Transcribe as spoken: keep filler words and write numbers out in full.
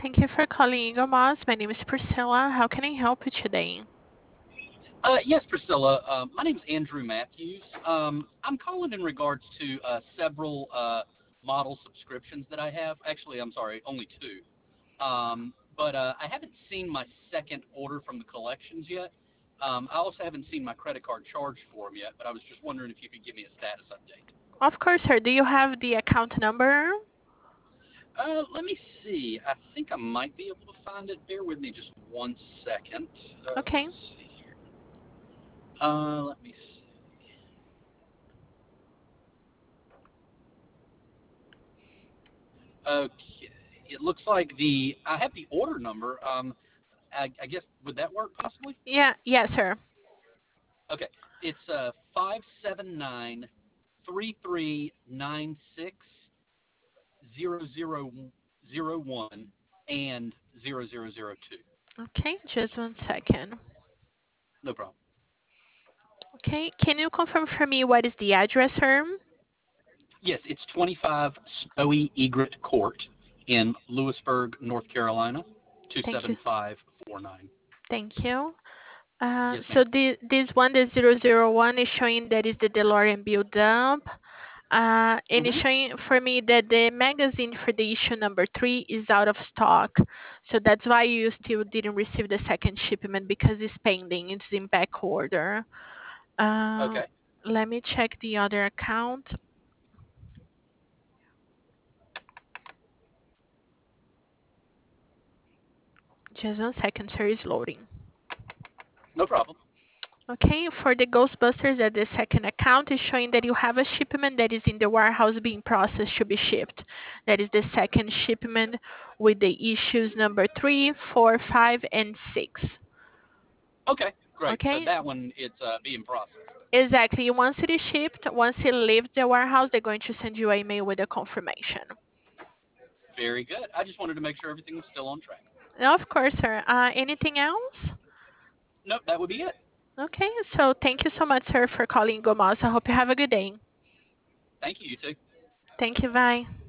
Thank you for calling Eagle Moss. My name is Priscilla. How can I help you today? Uh, yes, Priscilla. Uh, my name's Andrew Matthews. Um, I'm calling in regards to uh, several uh, model subscriptions that I have. Actually, I'm sorry, only two. Um, but uh, I haven't seen my second order from the collections yet. Um, I also haven't seen my credit card charged for them yet, but I was just wondering if you could give me a status update. Of course, sir. Do you have the account number? Uh, let me see. I think I might be able to find it. Bear with me just one second. Uh, Okay. let's see here. Uh, let me see. Okay. It looks like the I have the order number. Um, I, I guess would that work possibly? Yeah, yes, sir. Okay. It's uh five seven nine three three nine six zero zero zero one and zero zero zero two. Okay, just one second. No problem. Okay, can you confirm for me what is the address, sir? Yes, it's twenty-five Snowy Egret Court in Lewisburg, North Carolina, Thank you. two seven five four nine. Thank you. Uh, Yes, so ma'am. the, this one, the zero zero one, is showing that is the DeLorean build up. Uh, and it's Mm-hmm. showing for me that the magazine for the issue number three is out of stock. So that's why you still didn't receive the second shipment because it's pending. It's in back order. Uh, Okay. let me check the other account. Just one second, sir, is loading. No problem. Okay, for the Ghostbusters at the second account is showing that you have a shipment that is in the warehouse being processed to be shipped. That is the second shipment with the issues number three, four, five, and six. Okay, great. So Okay, that one, it's uh, being processed. exactly. Once it is shipped, once it leaves the warehouse, they're going to send you an email with a confirmation. Very good. I just wanted to make sure everything was still on track. Of course, sir. Uh, anything else? Nope, that would be it. Okay, so thank you so much, sir, for calling Gomos. I hope you have a good day. Thank you, you too. Thank you. Bye.